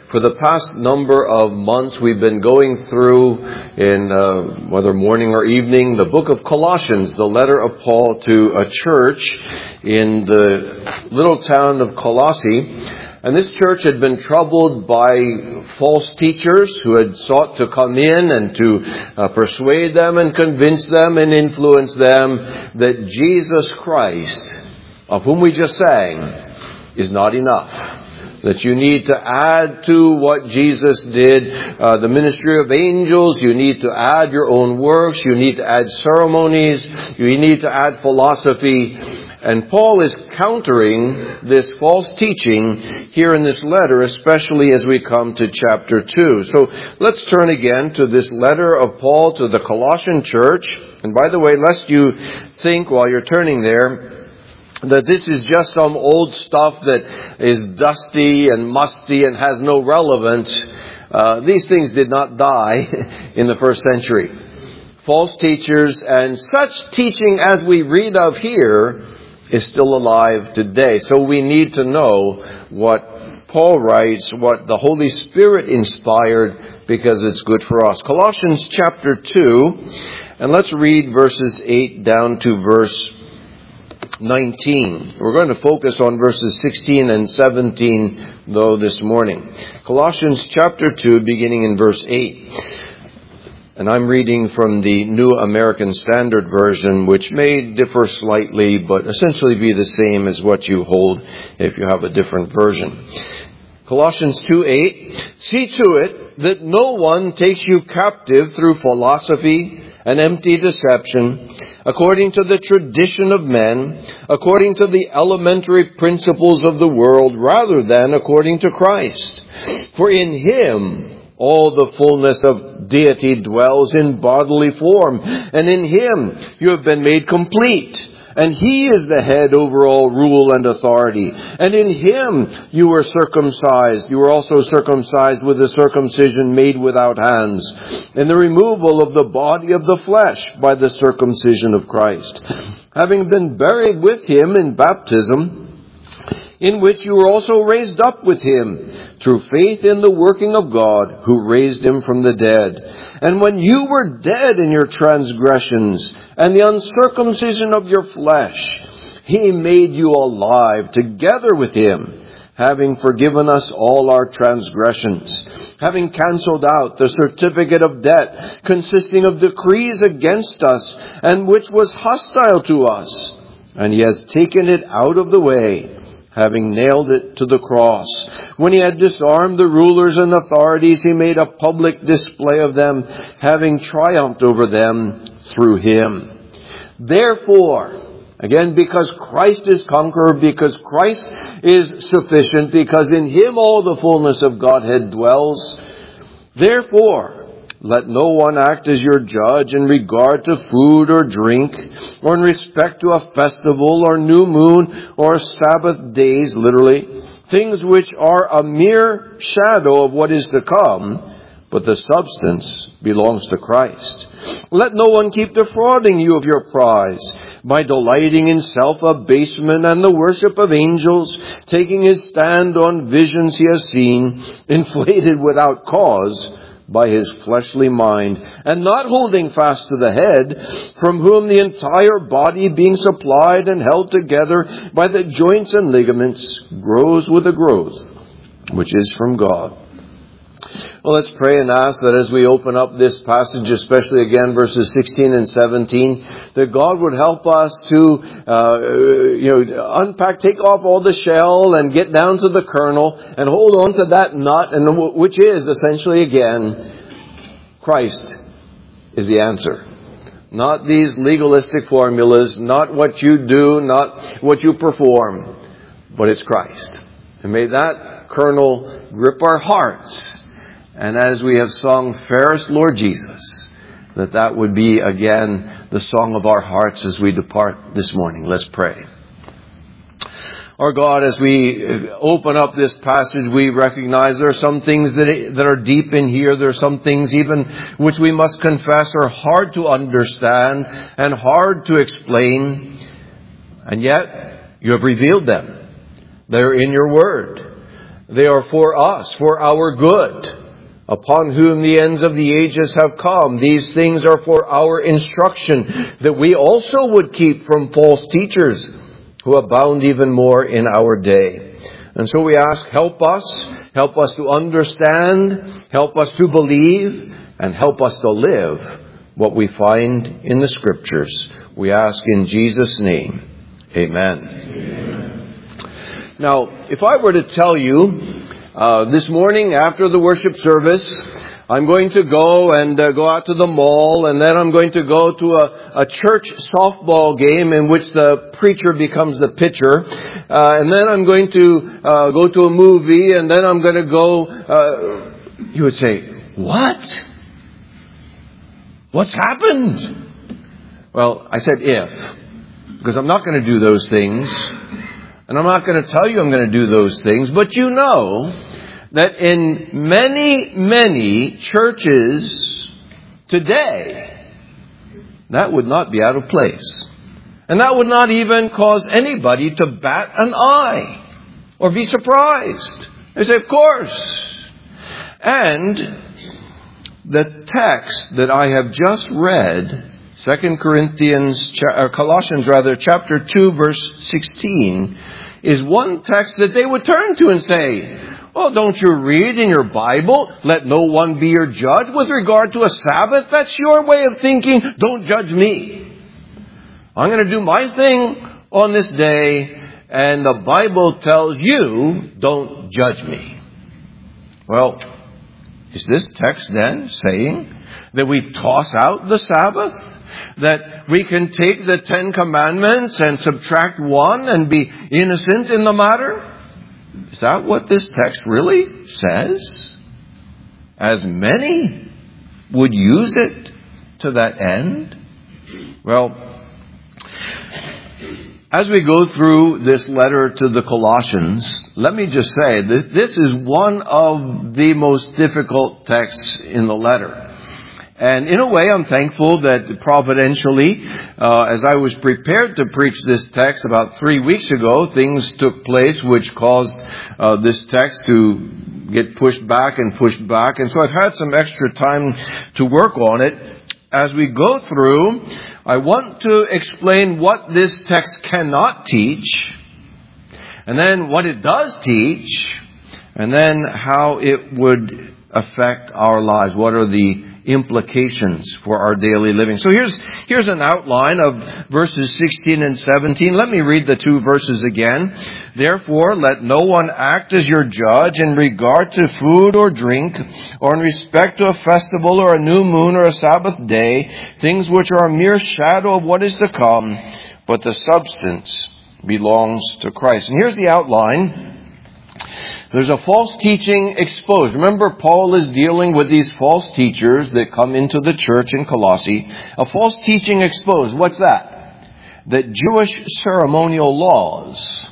For the past number of months, we've been going through, in whether morning or evening, the book of Colossians, the letter of Paul to a church in the little town of Colossae. And this church had been troubled by false teachers who had sought to come in and to persuade them and convince them and influence them that Jesus Christ, of whom we just sang, is not enough. That you need to add to what Jesus did, the ministry of angels. You need to add your own works. You need to add ceremonies. You need to add philosophy. And Paul is countering this false teaching here in this letter, especially as we come to chapter 2. So let's turn again to this letter of Paul to the Colossian church. And by the way, lest you think while you're turning there that this is just some old stuff that is dusty and musty and has no relevance. These things did not die in the first century. False teachers and such teaching as we read of here is still alive today. So we need to know what Paul writes, what the Holy Spirit inspired, because it's good for us. Colossians chapter 2, and let's read verses 8 down to verse 19. We're going to focus on verses 16 and 17, though, this morning. Colossians chapter 2, beginning in verse 8. And I'm reading from the New American Standard Version, which may differ slightly, but essentially be the same as what you hold if you have a different version. Colossians 2:8, see to it that no one takes you captive through philosophy and empty deception, according to the tradition of men, according to the elementary principles of the world, rather than according to Christ. For in Him all the fullness of deity dwells in bodily form, and in Him you have been made complete. And He is the head over all rule and authority. And in Him you were circumcised. You were also circumcised with a circumcision made without hands, in the removal of the body of the flesh by the circumcision of Christ, having been buried with Him in baptism, in which you were also raised up with Him, through faith in the working of God, who raised Him from the dead. And when you were dead in your transgressions and the uncircumcision of your flesh, He made you alive together with Him, having forgiven us all our transgressions, having cancelled out the certificate of debt consisting of decrees against us, and which was hostile to us. And He has taken it out of the way, having nailed it to the cross. When He had disarmed the rulers and authorities, He made a public display of them, having triumphed over them through Him. Therefore, again, because Christ is conqueror, because Christ is sufficient, because in Him all the fullness of Godhead dwells, therefore, let no one act as your judge in regard to food or drink, or in respect to a festival or new moon or Sabbath days, literally, things which are a mere shadow of what is to come, but the substance belongs to Christ. Let no one keep defrauding you of your prize by delighting in self-abasement and the worship of angels, taking his stand on visions he has seen, inflated without cause by his fleshly mind, and not holding fast to the head, from whom the entire body, being supplied and held together by the joints and ligaments, grows with a growth which is from God. Well, let's pray and ask that as we open up this passage, especially again verses 16 and 17, that God would help us to unpack, take off all the shell and get down to the kernel and hold on to that nut, and which is essentially, again, Christ is the answer. Not these legalistic formulas, not what you do, not what you perform, but it's Christ. And may that kernel grip our hearts. And as we have sung, Fairest Lord Jesus, that would be, again, the song of our hearts as we depart this morning. Let's pray. Our God, as we open up this passage, we recognize there are some things that are deep in here. There are some things even which we must confess are hard to understand and hard to explain. And yet, you have revealed them. They're in your word. They are for us, for our good, upon whom the ends of the ages have come. These things are for our instruction, that we also would keep from false teachers, who abound even more in our day. And so we ask, help us to understand, help us to believe, and help us to live what we find in the Scriptures. We ask in Jesus' name. Amen. Amen. Now, if I were to tell you this morning after the worship service, I'm going to go out to the mall, and then I'm going to go to a church softball game in which the preacher becomes the pitcher, and then I'm going to go to a movie, and then I'm going to go. You would say, "What? What's happened?" Well, I said if, because I'm not going to do those things, and I'm not going to tell you I'm going to do those things, but you know that in many, many churches today, that would not be out of place. And that would not even cause anybody to bat an eye or be surprised. They say, of course. And the text that I have just read, Colossians chapter 2, verse 16, is one text that they would turn to and say, "Well, don't you read in your Bible, let no one be your judge with regard to a Sabbath? That's your way of thinking. Don't judge me. I'm going to do my thing on this day, and the Bible tells you, don't judge me." Well, is this text then saying that we toss out the Sabbath? That we can take the 10 Commandments and subtract one and be innocent in the matter? Is that what this text really says? As many would use it to that end? Well, as we go through this letter to the Colossians, let me just say, this is one of the most difficult texts in the letter. And in a way, I'm thankful that providentially, as I was prepared to preach this text about 3 weeks ago, things took place which caused this text to get pushed back. And so I've had some extra time to work on it. As we go through, I want to explain what this text cannot teach, and then what it does teach, and then how it would affect our lives. What are the implications for our daily living? So here's an outline of verses 16 and 17. Let me read the 2 verses again. "Therefore, let no one act as your judge in regard to food or drink, or in respect to a festival or a new moon or a Sabbath day, things which are a mere shadow of what is to come, but the substance belongs to Christ." And here's the outline. There's a false teaching exposed. Remember, Paul is dealing with these false teachers that come into the church in Colossae. A false teaching exposed. What's that? That Jewish ceremonial laws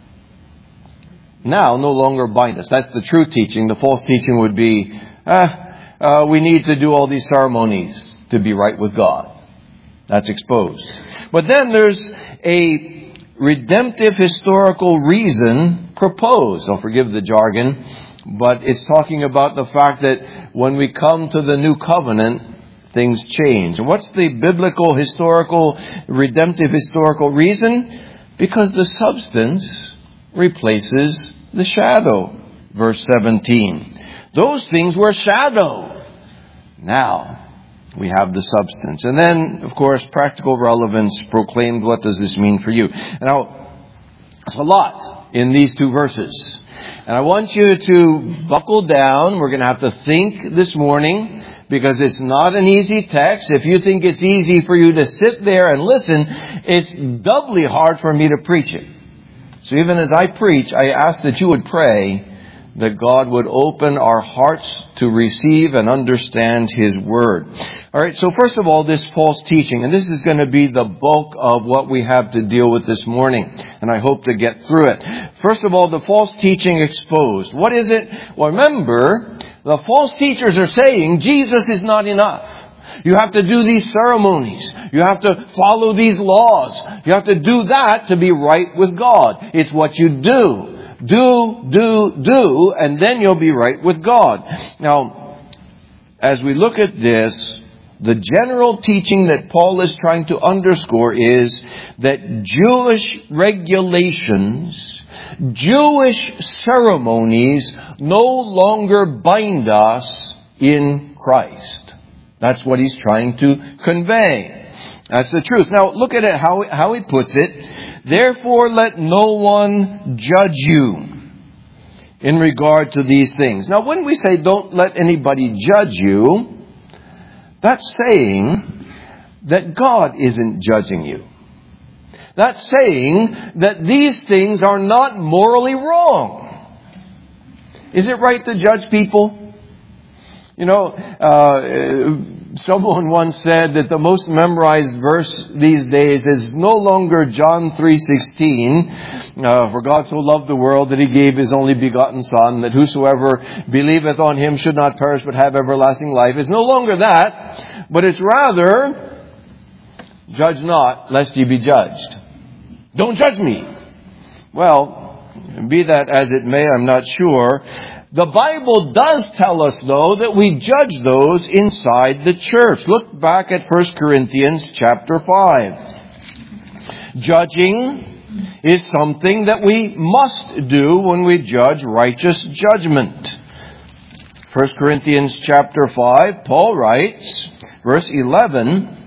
now no longer bind us. That's the true teaching. The false teaching would be, we need to do all these ceremonies to be right with God. That's exposed. But then there's a redemptive historical reason proposed. I'll forgive the jargon, but it's talking about the fact that when we come to the new covenant, things change. And what's the biblical, historical, redemptive historical reason? Because the substance replaces the shadow. Verse 17. Those things were shadow. Now we have the substance. And then, of course, practical relevance proclaimed. What does this mean for you? Now, it's a lot in these 2 verses. And I want you to buckle down. We're going to have to think this morning, because it's not an easy text. If you think it's easy for you to sit there and listen, it's doubly hard for me to preach it. So even as I preach, I ask that you would pray that God would open our hearts to receive and understand His Word. All right, so first of all, this false teaching. And this is going to be the bulk of what we have to deal with this morning. And I hope to get through it. First of all, the false teaching exposed. What is it? Well, remember, the false teachers are saying Jesus is not enough. You have to do these ceremonies. You have to follow these laws. You have to do that to be right with God. It's what you do. do, and then you'll be right with God. Now, as we look at this, the general teaching that Paul is trying to underscore is that Jewish regulations, Jewish ceremonies no longer bind us in Christ. That's what he's trying to convey. That's the truth. Now, look at it how he puts it. Therefore, let no one judge you in regard to these things. Now, when we say don't let anybody judge you, that's saying that God isn't judging you. That's saying that these things are not morally wrong. Is it right to judge people? You know, someone once said that the most memorized verse these days is no longer John 3:16, for God so loved the world that He gave His only begotten Son, that whosoever believeth on Him should not perish but have everlasting life. It's no longer that, but it's rather, judge not, lest ye be judged. Don't judge me. Well, be that as it may, I'm not sure. The Bible does tell us, though, that we judge those inside the church. Look back at 1 Corinthians chapter 5. Judging is something that we must do when we judge righteous judgment. 1 Corinthians chapter 5, Paul writes, verse 11,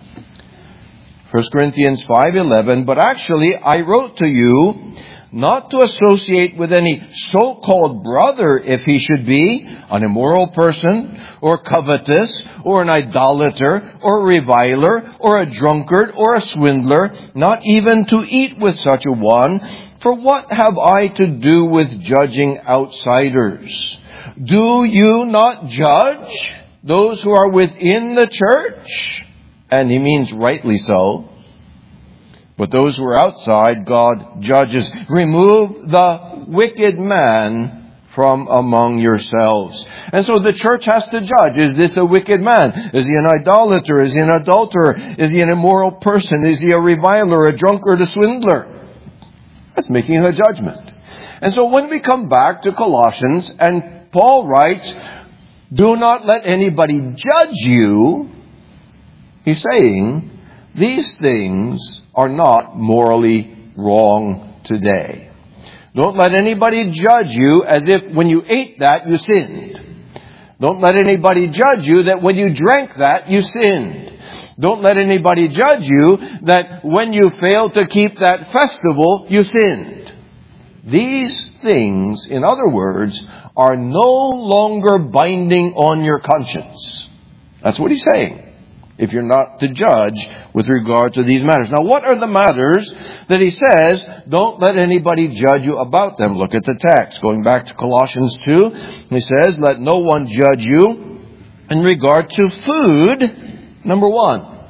1 Corinthians 5:11, but actually I wrote to you not to associate with any so-called brother if he should be an immoral person, or covetous, or an idolater, or a reviler, or a drunkard, or a swindler, not even to eat with such a one. For what have I to do with judging outsiders? Do you not judge those who are within the church? And he means rightly so. But those who are outside, God judges. Remove the wicked man from among yourselves. And so the church has to judge. Is this a wicked man? Is he an idolater? Is he an adulterer? Is he an immoral person? Is he a reviler, a drunkard, a swindler? That's making a judgment. And so when we come back to Colossians, and Paul writes, do not let anybody judge you, he's saying, these things are not morally wrong today. Don't let anybody judge you as if when you ate that, you sinned. Don't let anybody judge you that when you drank that, you sinned. Don't let anybody judge you that when you failed to keep that festival, you sinned. These things, in other words, are no longer binding on your conscience. That's what he's saying. If you're not to judge with regard to these matters. Now, what are the matters that he says, don't let anybody judge you about them? Look at the text. Going back to Colossians 2, he says, let no one judge you in regard to food, number 1.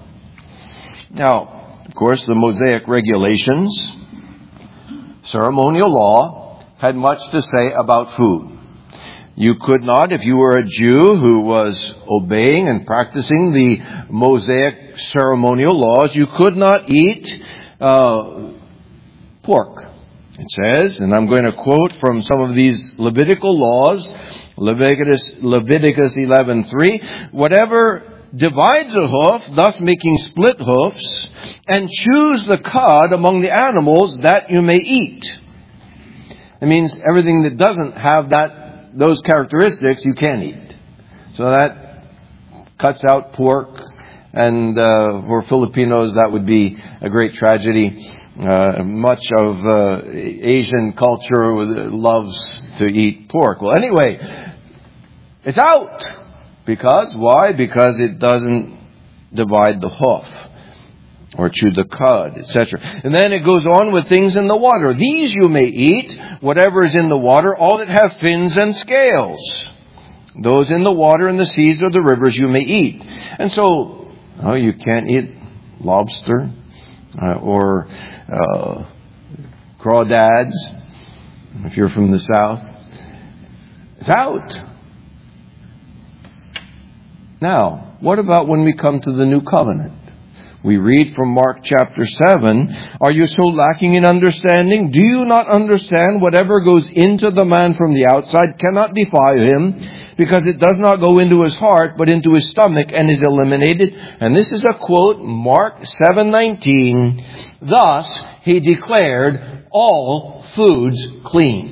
Now, of course, the Mosaic regulations, ceremonial law, had much to say about food. You could not, if you were a Jew who was obeying and practicing the Mosaic ceremonial laws, you could not eat pork. It says, and I'm going to quote from some of these Levitical laws, Leviticus 11:3, whatever divides a hoof, thus making split hoofs, and chews the cud among the animals, that you may eat. It means everything that doesn't have those characteristics you can't eat. So that cuts out pork, and for Filipinos that would be a great tragedy. Much of Asian culture loves to eat pork. Well, anyway, it's out. Because, why? Because it doesn't divide the hoof or chew the cud, etc. And then it goes on with things in the water. These you may eat, whatever is in the water, all that have fins and scales. Those in the water and the seas or the rivers you may eat. And so, you can't eat lobster or crawdads if you're from the south. It's out. Now, what about when we come to the new covenant? We read from Mark chapter 7, "Are you so lacking in understanding? Do you not understand whatever goes into the man from the outside cannot defile him, because it does not go into his heart, but into his stomach and is eliminated?" And this is a quote, Mark 7:19. "Thus he declared all foods clean."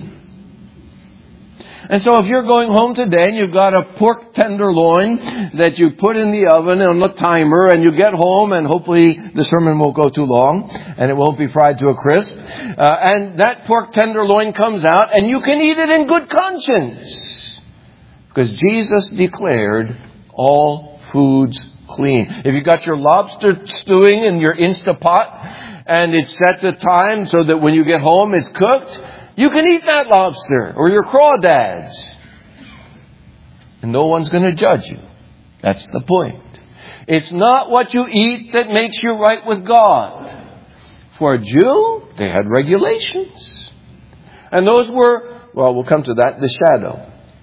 And so if you're going home today and you've got a pork tenderloin that you put in the oven on the timer, and you get home, and hopefully the sermon won't go too long and it won't be fried to a crisp, and that pork tenderloin comes out and you can eat it in good conscience, because Jesus declared all foods clean. If you've got your lobster stewing in your Instapot and it's set to time so that when you get home it's cooked, you can eat that lobster or your crawdads. And no one's going to judge you. That's the point. It's not what you eat that makes you right with God. For a Jew, they had regulations. And those were, well, we'll come to that, the shadow.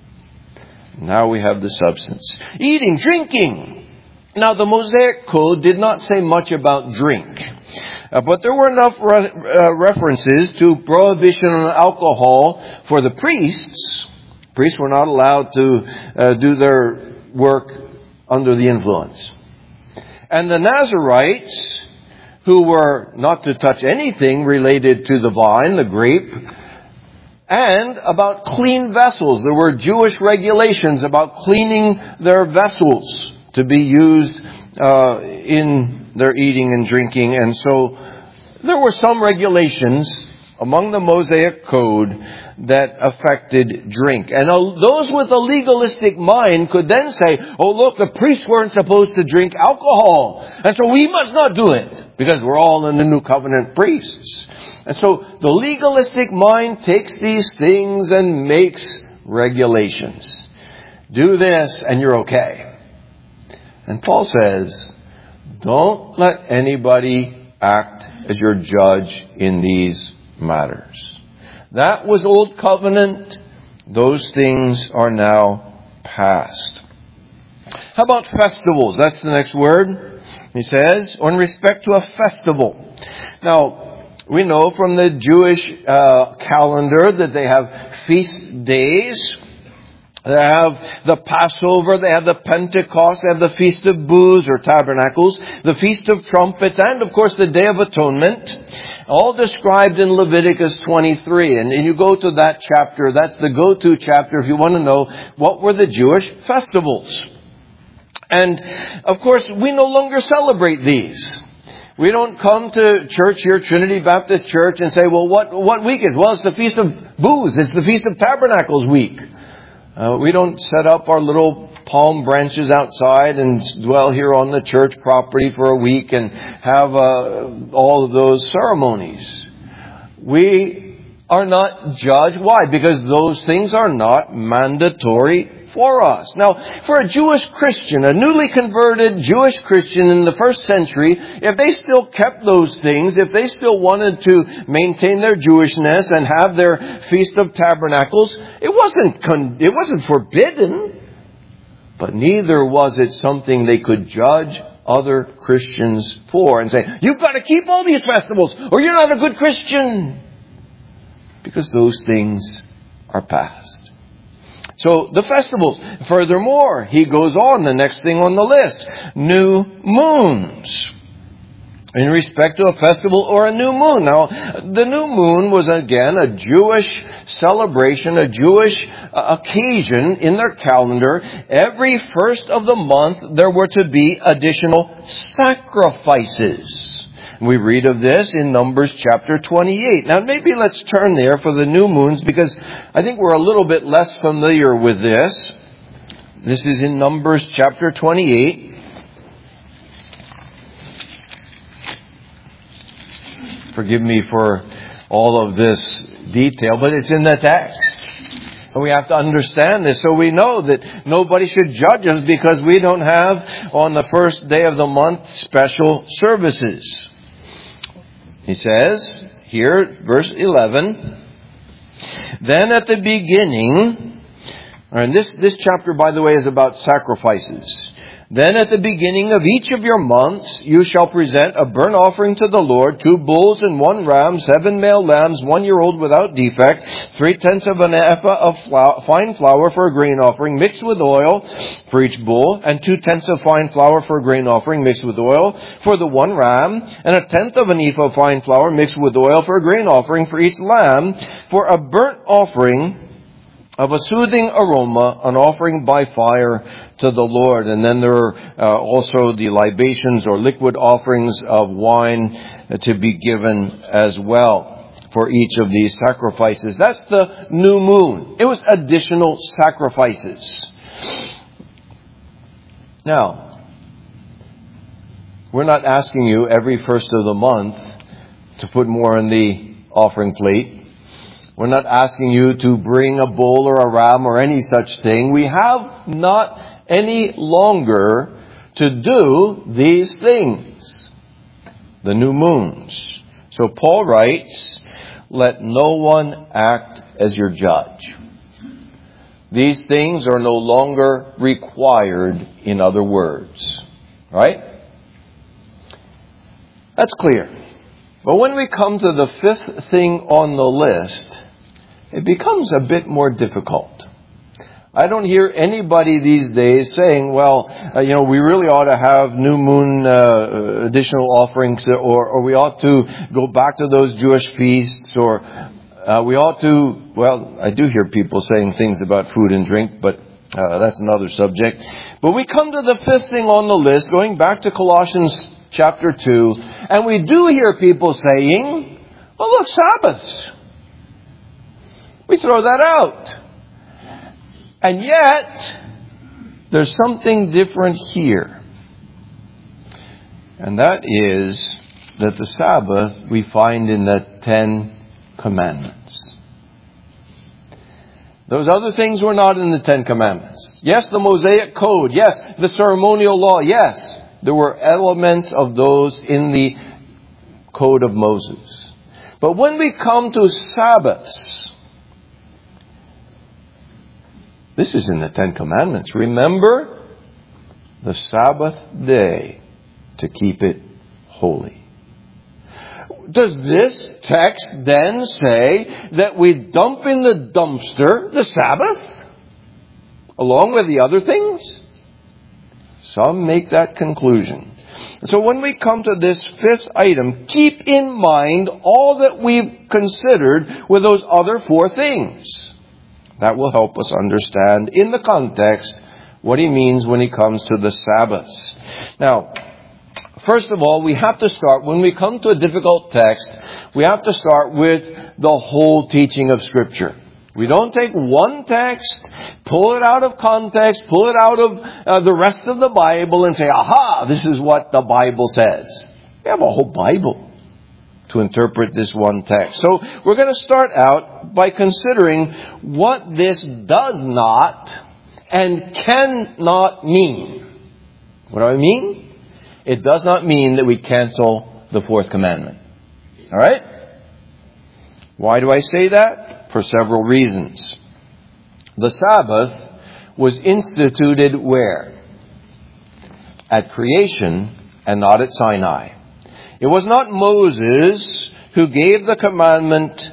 Now we have the substance. Eating, drinking. Now the Mosaic Code did not say much about drink. But there were enough references to prohibition on alcohol for the priests. Priests were not allowed to do their work under the influence. And the Nazarites, who were not to touch anything related to the vine, the grape, and about clean vessels. There were Jewish regulations about cleaning their vessels to be used in their eating and drinking. And so there were some regulations among the Mosaic Code that affected drink. And those with a legalistic mind could then say, oh, look, the priests weren't supposed to drink alcohol, and so we must not do it, because we're all in the New Covenant priests. And so the legalistic mind takes these things and makes regulations. Do this and you're okay. And Paul says, don't let anybody act as your judge in these matters. That was Old Covenant. Those things are now past. How about festivals? That's the next word. He says, or in respect to a festival. Now, we know from the Jewish calendar that they have feast days. They have the Passover, they have the Pentecost, they have the Feast of Booths or Tabernacles, the Feast of Trumpets, and of course the Day of Atonement, all described in Leviticus 23. And you go to that chapter, that's the go-to chapter if you want to know what were the Jewish festivals. And of course, we no longer celebrate these. We don't come to church here, Trinity Baptist Church, and say, well, what week is? Well, it's the Feast of Booths, it's the Feast of Tabernacles week. We don't set up our little palm branches outside and dwell here on the church property for a week and have all of those ceremonies. We are not judged. Why? Because those things are not mandatory for us. Now, for a Jewish Christian, a newly converted Jewish Christian in the first century, if they still kept those things, if they still wanted to maintain their Jewishness and have their Feast of Tabernacles, it wasn't forbidden, but neither was it something they could judge other Christians for and say, you've got to keep all these festivals or you're not a good Christian, because those things are past. So the festivals. Furthermore, he goes on, the next thing on the list, new moons. In respect to a festival or a new moon. Now, the new moon was again a Jewish celebration, a Jewish occasion in their calendar. Every first of the month there were to be additional sacrifices. We read of this in Numbers chapter 28. Now maybe let's turn there for the new moons, because I think we're a little bit less familiar with this. This is in Numbers chapter 28. Forgive me for all of this detail, but it's in the text. And we have to understand this so we know that nobody should judge us because we don't have on the first day of the month special services. He says here, verse 11, then at the beginning, and this chapter, by the way, is about sacrifices. Then at the beginning of each of your months, you shall present a burnt offering to the Lord, 2 bulls and 1 ram, 7 male lambs, 1-year-old without defect, 3/10 of an ephah of fine flour for a grain offering, mixed with oil for each bull, and 2/10 of fine flour for a grain offering, mixed with oil for the 1 ram, and 1/10 of an ephah of fine flour mixed with oil for a grain offering for each lamb, for a burnt offering of a soothing aroma, an offering by fire to the Lord. And then there are also the libations or liquid offerings of wine to be given as well for each of these sacrifices. That's the new moon. It was additional sacrifices. Now, we're not asking you every first of the month to put more in the offering plate. We're not asking you to bring a bull or a ram or any such thing. We have not any longer to do these things. The new moons. So Paul writes, let no one act as your judge. These things are no longer required, in other words. Right? That's clear. But when we come to the 5th thing on the list, it becomes a bit more difficult. I don't hear anybody these days saying, well, we really ought to have new moon additional offerings, or we ought to go back to those Jewish feasts, or we ought to, well, I do hear people saying things about food and drink, but that's another subject. But we come to the 5th thing on the list, going back to Colossians chapter 2, and we do hear people saying, well, look, Sabbaths. We throw that out. And yet, there's something different here. And that is that the Sabbath we find in the 10 Commandments. Those other things were not in the 10 Commandments. Yes, the Mosaic Code. Yes, the ceremonial law. Yes, there were elements of those in the Code of Moses. But when we come to Sabbaths, this is in the 10 Commandments. Remember the Sabbath day to keep it holy. Does this text then say that we dump in the dumpster the Sabbath along with the other things? Some make that conclusion. So when we come to this 5th item, keep in mind all that we've considered with those other 4 things. That will help us understand in the context what he means when he comes to the Sabbaths. Now, first of all, we have to start, when we come to a difficult text, we have to start with the whole teaching of Scripture. We don't take one text, pull it out of context, pull it out of the rest of the Bible and say, aha, this is what the Bible says. We have a whole Bible to interpret this one text. So we're going to start out by considering what this does not and cannot mean. What do I mean? It does not mean that we cancel the 4th commandment. All right? Why do I say that? For several reasons. The Sabbath was instituted where? At creation and not at Sinai. It was not Moses who gave the commandment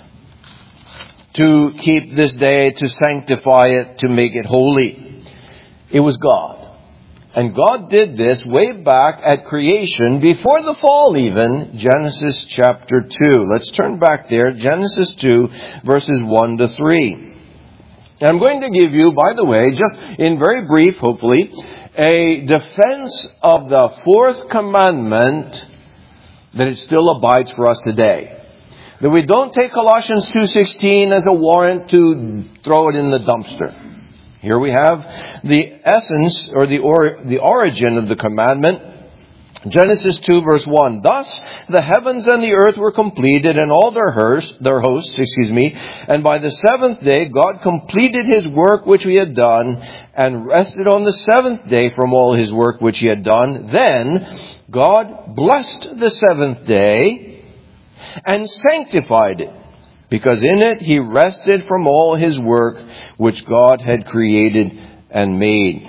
to keep this day, to sanctify it, to make it holy. It was God. And God did this way back at creation, before the fall even, Genesis chapter 2. Let's turn back there, Genesis 2, verses 1 to 3. And I'm going to give you, by the way, just in very brief, hopefully, a defense of the 4th commandment that it still abides for us today. That we don't take Colossians 2:16 as a warrant to throw it in the dumpster. Here we have the essence or the origin of the commandment. Genesis 2 verse 1. Thus the heavens and the earth were completed and all their hosts, and by the 7th day God completed his work which he had done and rested on the 7th day from all his work which he had done. Then God blessed the 7th day and sanctified it, because in it he rested from all his work which God had created and made.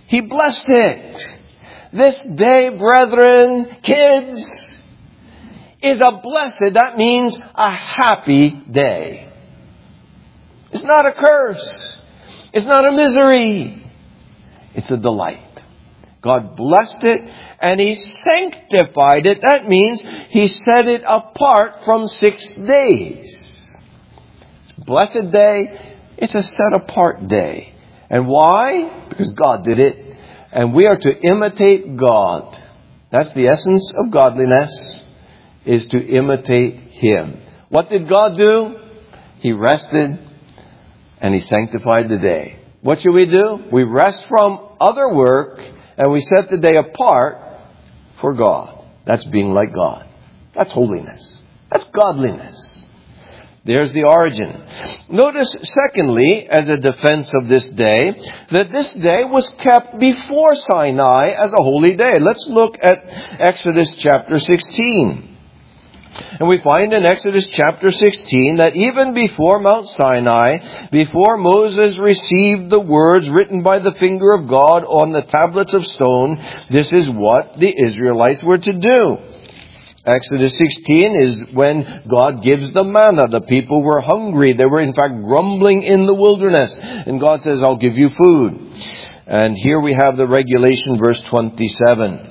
He blessed it. This day, brethren, kids, is a blessed, that means a happy day. It's not a curse. It's not a misery. It's a delight. God blessed it and He sanctified it. That means He set it apart from 6 days. It's a blessed day. It's a set apart day. And why? Because God did it. And we are to imitate God. That's the essence of godliness, is to imitate Him. What did God do? He rested and He sanctified the day. What should we do? We rest from other work and we set the day apart for God. That's being like God. That's holiness. That's godliness. There's the origin. Notice, secondly, as a defense of this day, that this day was kept before Sinai as a holy day. Let's look at Exodus chapter 16. And we find in Exodus chapter 16 that even before Mount Sinai, before Moses received the words written by the finger of God on the tablets of stone, this is what the Israelites were to do. Exodus 16 is when God gives the manna. The people were hungry. They were in fact grumbling in the wilderness. And God says, I'll give you food. And here we have the regulation, verse 27.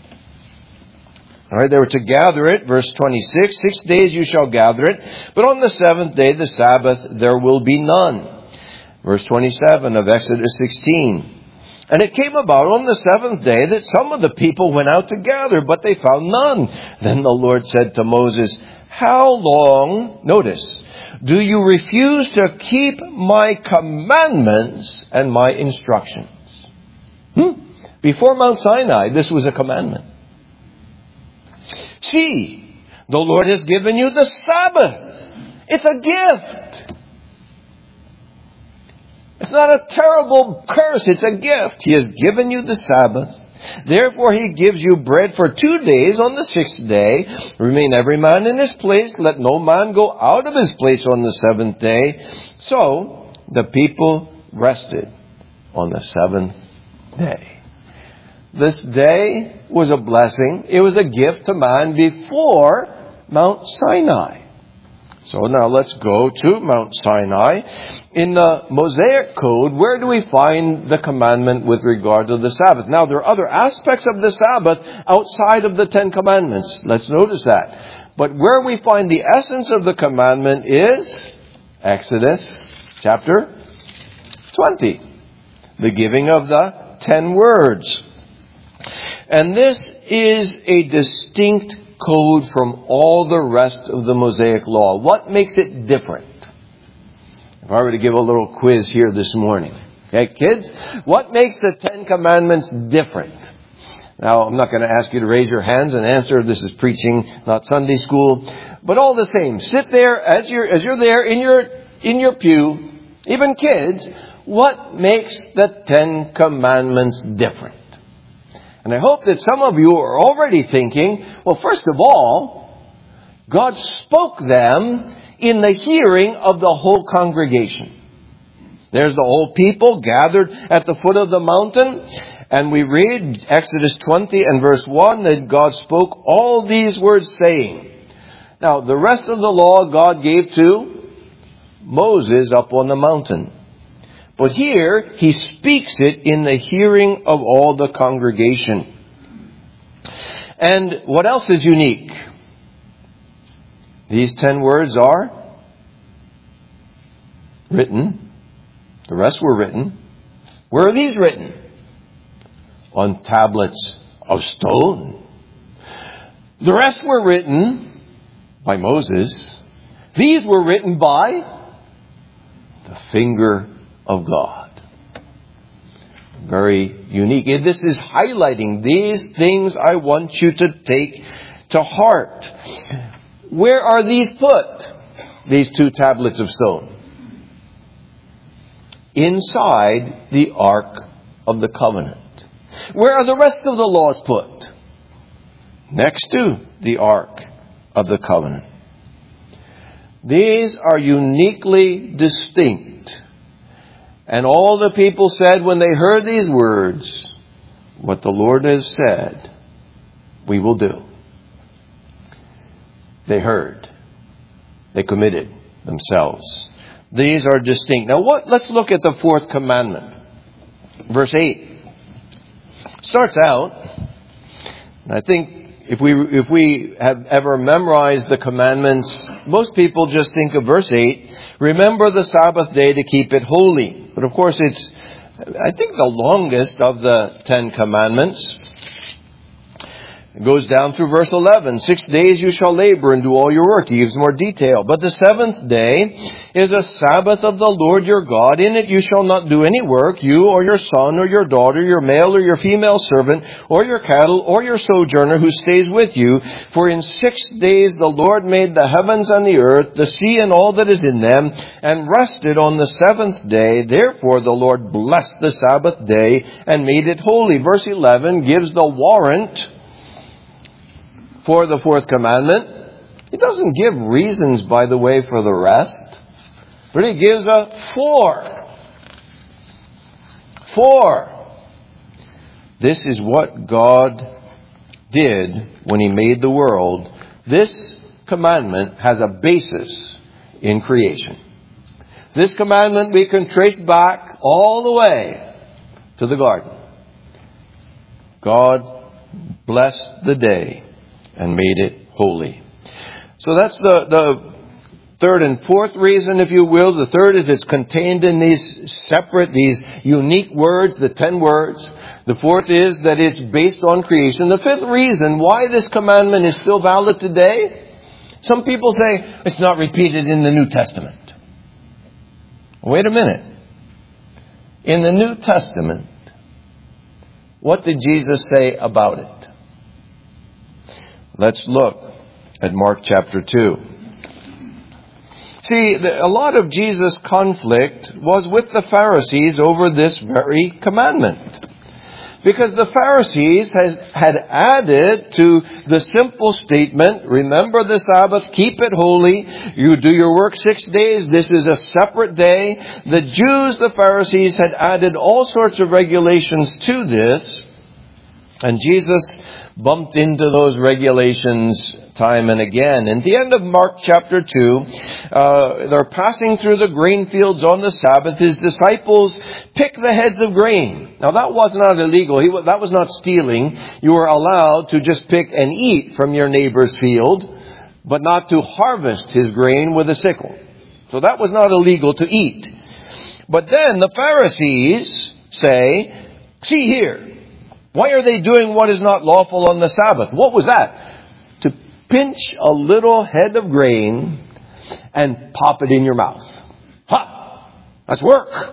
All right, they were to gather it, verse 26, 6 days you shall gather it, but on the 7th day, the Sabbath, there will be none. Verse 27 of Exodus 16. And it came about on the 7th day that some of the people went out to gather, but they found none. Then the Lord said to Moses, how long, notice, do you refuse to keep my commandments and my instructions? Before Mount Sinai, this was a commandment. See, the Lord has given you the Sabbath. It's a gift. It's not a terrible curse. It's a gift. He has given you the Sabbath. Therefore, He gives you bread for 2 days. On the 6th day, remain every man in his place. Let no man go out of his place on the 7th day. So, the people rested on the 7th day. This day was a blessing. It was a gift to man before Mount Sinai. So now let's go to Mount Sinai. In the Mosaic Code, where do we find the commandment with regard to the Sabbath? Now, there are other aspects of the Sabbath outside of the 10 Commandments. Let's notice that. But where we find the essence of the commandment is Exodus chapter 20. The giving of the 10 words. And this is a distinct code from all the rest of the Mosaic Law. What makes it different? If I were to give a little quiz here this morning. Okay, kids? What makes the 10 Commandments different? Now, I'm not going to ask you to raise your hands and answer. This is preaching, not Sunday school. But all the same, sit there as you're there in your pew, even kids, what makes the 10 Commandments different? And I hope that some of you are already thinking, well, first of all, God spoke them in the hearing of the whole congregation. There's the whole people gathered at the foot of the mountain. And we read Exodus 20 and verse 1 that God spoke all these words saying. Now, the rest of the law God gave to Moses up on the mountain. But here, He speaks it in the hearing of all the congregation. And what else is unique? These 10 words are written. The rest were written. Where are these written? On tablets of stone. The rest were written by Moses. These were written by the finger of God. Very unique. And this is highlighting these things I want you to take to heart. Where are these put? These 2 tablets of stone. Inside the Ark of the Covenant. Where are the rest of the laws put? Next to the Ark of the Covenant. These are uniquely distinct. And all the people said when they heard these words, what the Lord has said, we will do. They heard. They committed themselves. These are distinct. Now let's look at the fourth commandment. Verse 8. Starts out, and I think if we have ever memorized the commandments, most people just think of verse 8, remember the Sabbath day to keep it holy. But of course it's, I think, the longest of the 10 commandments. It goes down through verse 11. 6 days you shall labor and do all your work. He gives more detail. But the seventh day is a Sabbath of the Lord your God. In it you shall not do any work, you or your son or your daughter, your male or your female servant, or your cattle or your sojourner who stays with you. For in 6 days the Lord made the heavens and the earth, the sea and all that is in them, and rested on the seventh day. Therefore the Lord blessed the Sabbath day and made it holy. Verse 11 gives the warrant for the fourth commandment. He doesn't give reasons, by the way, for the rest, but he gives a for. This is what God did when He made the world. This commandment has a basis in creation. This commandment we can trace back all the way to the garden. God blessed the day and made it holy. So that's the third and fourth reason, if you will. The third is it's contained in these separate, these unique words, the 10 words. The fourth is that it's based on creation. The fifth reason why this commandment is still valid today, some people say it's not repeated in the New Testament. Wait a minute. In the New Testament, what did Jesus say about it? Let's look at Mark chapter 2. See, a lot of Jesus' conflict was with the Pharisees over this very commandment. Because the Pharisees had added to the simple statement, remember the Sabbath, keep it holy, you do your work 6 days, this is a separate day. The Jews, the Pharisees, had added all sorts of regulations to this, and Jesus bumped into those regulations time and again. In the end of Mark chapter 2, they're passing through the grain fields on the Sabbath. His disciples pick the heads of grain. Now that was not illegal. That was not stealing. You were allowed to just pick and eat from your neighbor's field, but not to harvest his grain with a sickle. So that was not illegal to eat. But then the Pharisees say, see here, why are they doing what is not lawful on the Sabbath? What was that? To pinch a little head of grain and pop it in your mouth. Ha! That's work.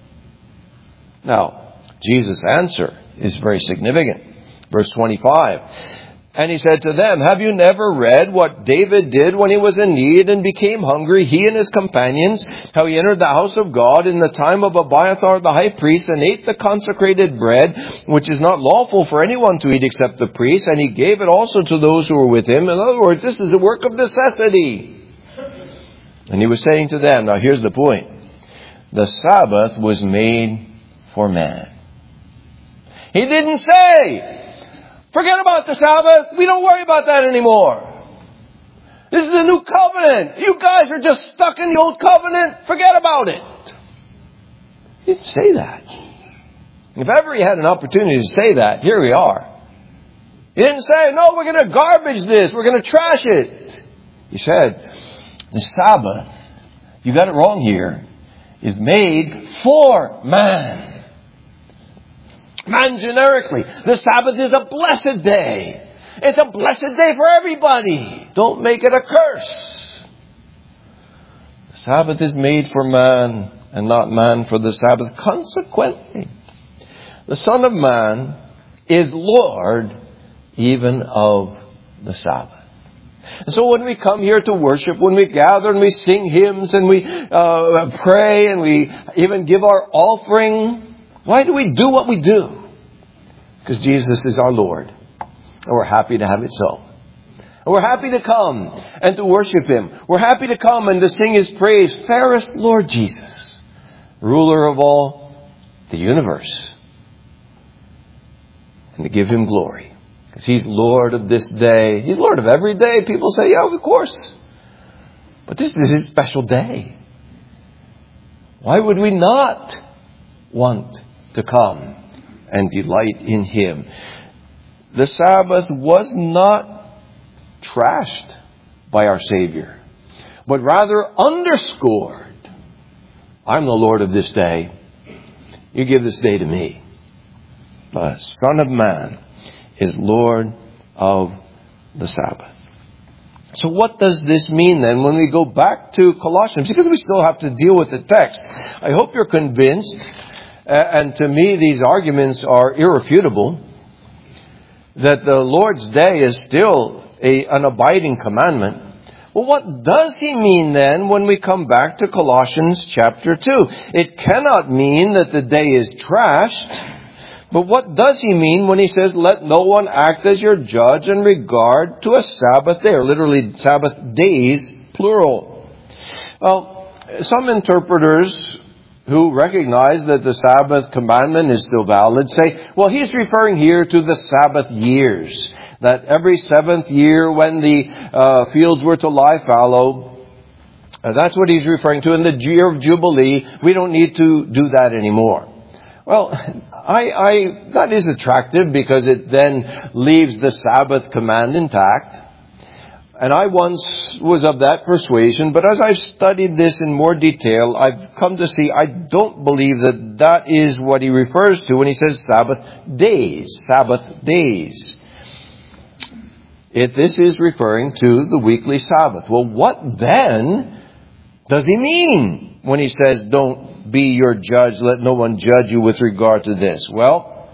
Now, Jesus' answer is very significant. Verse 25. And he said to them, have you never read what David did when he was in need and became hungry, he and his companions, how he entered the house of God in the time of Abiathar the high priest and ate the consecrated bread, which is not lawful for anyone to eat except the priest, and he gave it also to those who were with him. In other words, this is a work of necessity. And he was saying to them, now here's the point, the Sabbath was made for man. He didn't say, forget about the Sabbath. We don't worry about that anymore. This is a new covenant. You guys are just stuck in the old covenant. Forget about it. He didn't say that. If ever he had an opportunity to say that, here we are. He didn't say, no, we're going to garbage this. We're going to trash it. He said, the Sabbath, you got it wrong here, is made for man. Man generically. The Sabbath is a blessed day. It's a blessed day for everybody. Don't make it a curse. The Sabbath is made for man and not man for the Sabbath. Consequently, the Son of Man is Lord even of the Sabbath. And so when we come here to worship, when we gather and we sing hymns and we pray and we even give our offering, why do we do what we do? Because Jesus is our Lord. And we're happy to have it so. And we're happy to come and to worship Him. We're happy to come and to sing His praise. Fairest Lord Jesus, ruler of all the universe, and to give Him glory. Because He's Lord of this day. He's Lord of every day. People say, yeah, of course. But this is His special day. Why would we not want to come and delight in Him? The Sabbath was not trashed by our Savior, but rather underscored. I'm the Lord of this day. You give this day to me. The Son of Man is Lord of the Sabbath. So what does this mean then when we go back to Colossians? Because we still have to deal with the text. I hope you're convinced, and to me these arguments are irrefutable, that the Lord's day is still an abiding commandment. Well, what does He mean then when we come back to Colossians chapter 2? It cannot mean that the day is trashed. But what does He mean when He says, let no one act as your judge in regard to a Sabbath day, or literally Sabbath days, plural? Well, some interpreters who recognize that the Sabbath commandment is still valid say, well, He's referring here to the Sabbath years. That every seventh year when the fields were to lie fallow, that's what He's referring to. In the year of Jubilee, we don't need to do that anymore. Well, that is attractive because it then leaves the Sabbath command intact. And I once was of that persuasion, but as I've studied this in more detail, I've come to see I don't believe that that is what He refers to when He says Sabbath days. Sabbath days. This is referring to the weekly Sabbath. Well, what then does He mean when He says, don't be your judge, let no one judge you with regard to this? Well,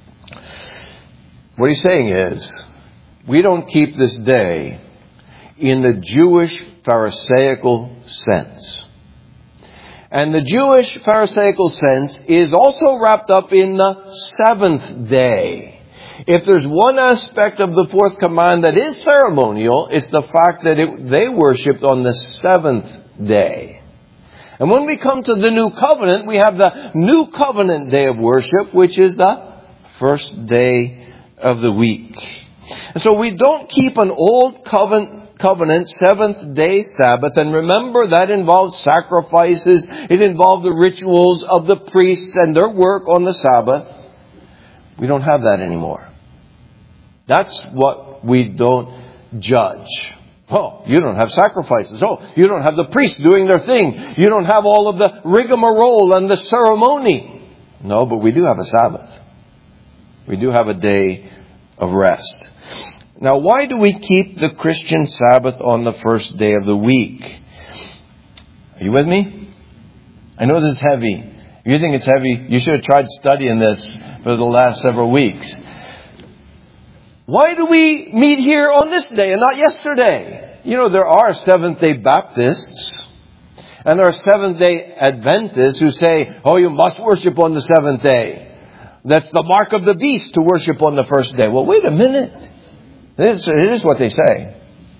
what He's saying is, we don't keep this day in the Jewish Pharisaical sense. And the Jewish Pharisaical sense is also wrapped up in the seventh day. If there's one aspect of the fourth command that is ceremonial, it's the fact that they worshipped on the seventh day. And when we come to the New Covenant, we have the New Covenant day of worship, which is the first day of the week. And so we don't keep an old covenant seventh day Sabbath. And remember, that involved sacrifices. It involved the rituals of the priests and their work on the Sabbath. We don't have that anymore. That's what we don't judge. Oh, you don't have sacrifices. Oh, you don't have the priests doing their thing. You don't have all of the rigmarole and the ceremony. No, but we do have a Sabbath. We do have a day of rest. Now, why do we keep the Christian Sabbath on the first day of the week? Are you with me? I know this is heavy. If you think it's heavy, you should have tried studying this for the last several weeks. Why do we meet here on this day and not yesterday? You know, there are Seventh-day Baptists and there are Seventh-day Adventists who say, oh, you must worship on the seventh day. That's the mark of the beast to worship on the first day. Well, wait a minute. It is what they say.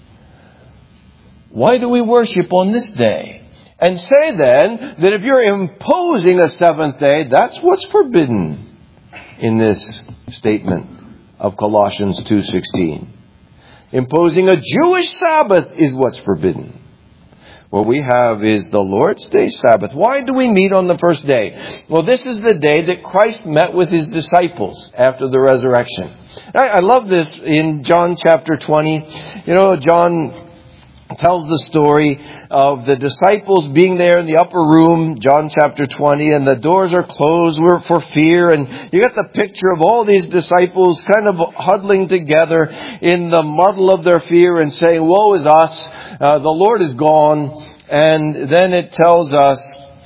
Why do we worship on this day? And say then that if you're imposing a seventh day, that's what's forbidden in this statement of Colossians 2:16. Imposing a Jewish Sabbath is what's forbidden. What we have is the Lord's Day Sabbath. Why do we meet on the first day? Well, this is the day that Christ met with His disciples after the resurrection. I love this in John chapter 20. You know, John tells the story of the disciples being there in the upper room, John chapter 20, and the doors are closed for fear. And you get the picture of all these disciples kind of huddling together in the muddle of their fear and saying, woe is us, the Lord is gone. And then it tells us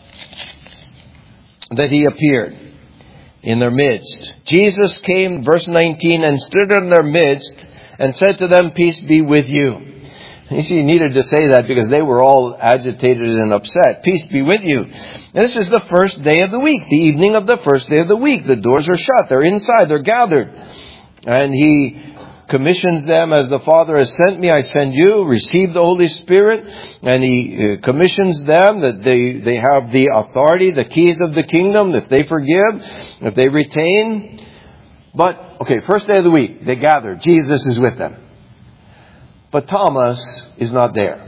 that He appeared in their midst. Jesus came, verse 19, and stood in their midst and said to them, peace be with you. You see, he needed to say that because they were all agitated and upset. Peace be with you. And this is the first day of the week, the evening of the first day of the week. The doors are shut. They're inside. They're gathered. And He commissions them, as the Father has sent me, I send you. Receive the Holy Spirit. And He commissions them that they have the authority, the keys of the kingdom, if they forgive, if they retain. But, okay, first day of the week, they gather. Jesus is with them. But Thomas is not there.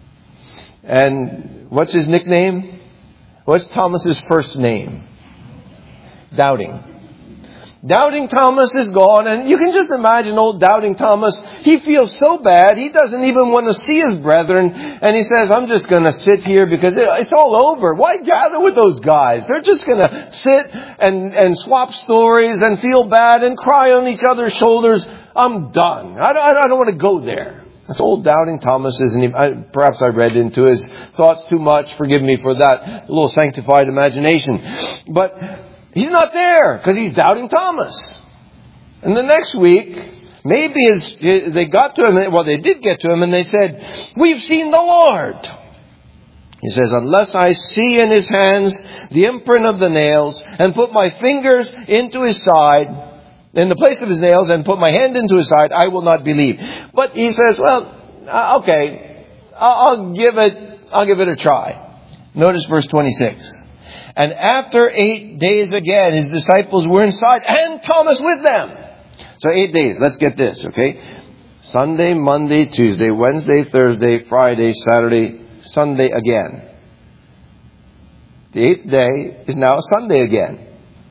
And what's his nickname? What's Thomas's first name? Doubting. Doubting Thomas is gone, and you can just imagine old Doubting Thomas. He feels so bad, he doesn't even want to see his brethren, and he says, I'm just going to sit here because it's all over. Why gather with those guys? They're just going to sit and swap stories and feel bad and cry on each other's shoulders. I'm done. I don't want to go there. That's old Doubting Thomas, isn't he? Perhaps I read into his thoughts too much. Forgive me for that. A little sanctified imagination. But he's not there because he's Doubting Thomas. And the next week, maybe they got to him. Well, they did get to him and they said, we've seen the Lord. He says, unless I see in his hands the imprint of the nails and put my fingers into his side, in the place of his nails, and put my hand into his side, I will not believe. But he says, well, okay, I'll give it a try. Notice verse 26. And after 8 days again, his disciples were inside and Thomas with them. So 8 days. Let's get this, okay? Sunday, Monday, Tuesday, Wednesday, Thursday, Friday, Saturday, Sunday again. The 8th day is now Sunday again.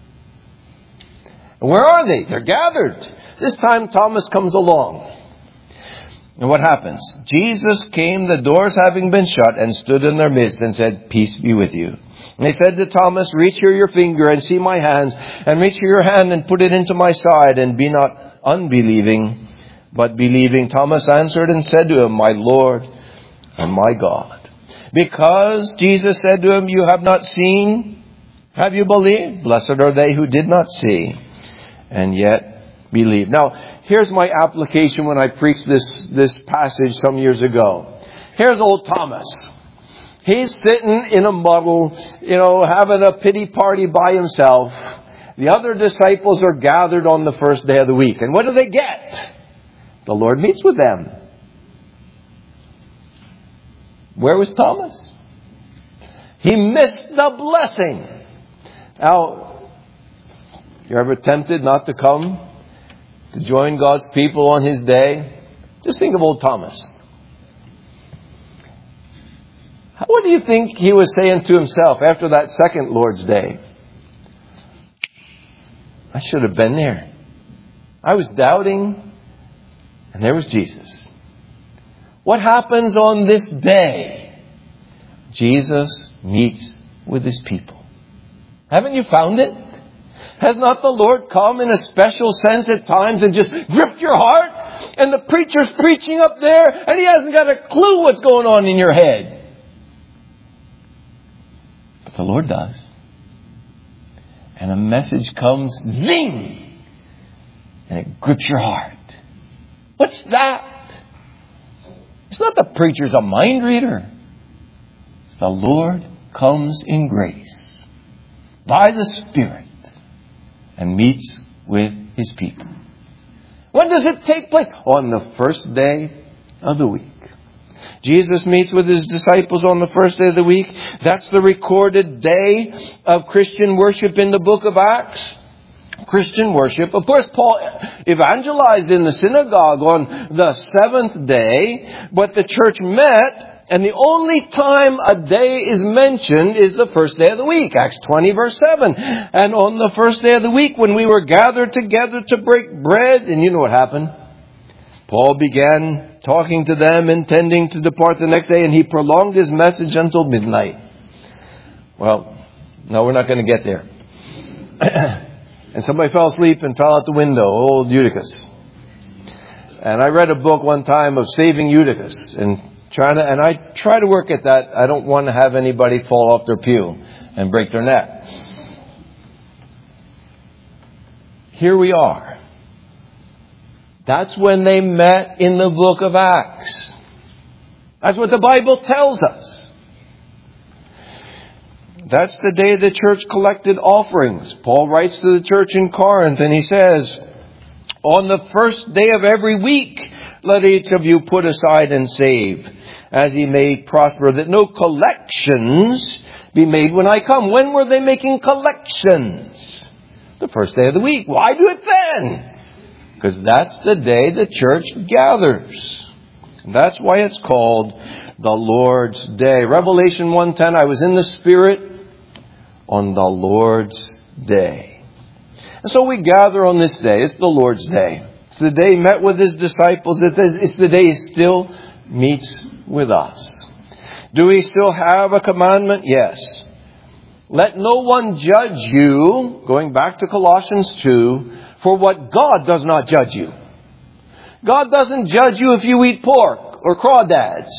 And where are they? They're gathered. This time Thomas comes along. And what happens? Jesus came, the doors having been shut, and stood in their midst and said, peace be with you. And they said to Thomas, reach here your finger and see my hands, and reach here your hand and put it into my side, and be not unbelieving, but believing. Thomas answered and said to him, my Lord and my God. Because Jesus said to him, you have not seen, have you believed? Blessed are they who did not see and yet believe. Now, here's my application when I preached this passage some years ago. Here's old Thomas. He's sitting in a muddle, having a pity party by himself. The other disciples are gathered on the first day of the week. And what do they get? The Lord meets with them. Where was Thomas? He missed the blessing. Now, you're ever tempted not to come to join God's people on His day? Just think of old Thomas. What do you think he was saying to himself after that second Lord's Day? I should have been there. I was doubting, and there was Jesus. What happens on this day? Jesus meets with His people. Haven't you found it? Has not the Lord come in a special sense at times and just gripped your heart? And the preacher's preaching up there and he hasn't got a clue what's going on in your head. But the Lord does. And a message comes, zing! And it grips your heart. What's that? It's not the preacher's a mind reader. It's the Lord comes in grace by the Spirit and meets with His people. When does it take place? On the first day of the week. Jesus meets with His disciples on the first day of the week. That's the recorded day of Christian worship in the book of Acts. Christian worship. Of course, Paul evangelized in the synagogue on the seventh day, but the church met. And the only time a day is mentioned is the first day of the week. Acts 20 verse 7. And on the first day of the week when we were gathered together to break bread, and you know what happened. Paul began talking to them, intending to depart the next day, and he prolonged his message until midnight. Well, no, we're not going to get there. And somebody fell asleep and fell out the window, old Eutychus. And I read a book one time of saving Eutychus, and I try to work at that. I don't want to have anybody fall off their pew and break their neck. Here we are. That's when they met in the book of Acts. That's what the Bible tells us. That's the day the church collected offerings. Paul writes to the church in Corinth and he says, On the first day of every week, let each of you put aside and save, as he may prosper, that no collections be made when I come. When were they making collections? The first day of the week. Why do it then? Because that's the day the church gathers. That's why it's called the Lord's Day. Revelation 1:10, I was in the Spirit on the Lord's Day. And so we gather on this day. It's the Lord's Day. It's the day he met with his disciples. It's the day he still meets with us. Do we still have a commandment? Yes. Let no one judge you, going back to Colossians 2, for what God does not judge you. God doesn't judge you if you eat pork or crawdads.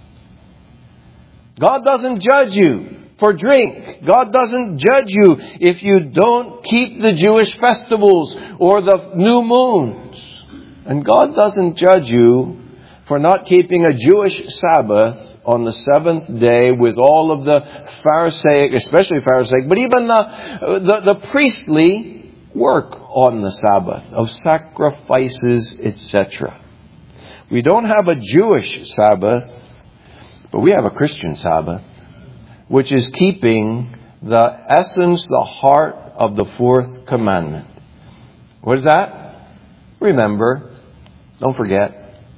God doesn't judge you for drink. God doesn't judge you if you don't keep the Jewish festivals or the new moons. And God doesn't judge you for not keeping a Jewish Sabbath on the seventh day with all of the Pharisaic, especially Pharisaic, but even the priestly work on the Sabbath of sacrifices, etc. We don't have a Jewish Sabbath, but we have a Christian Sabbath, which is keeping the essence, the heart of the fourth commandment. What is that? Remember. Don't forget.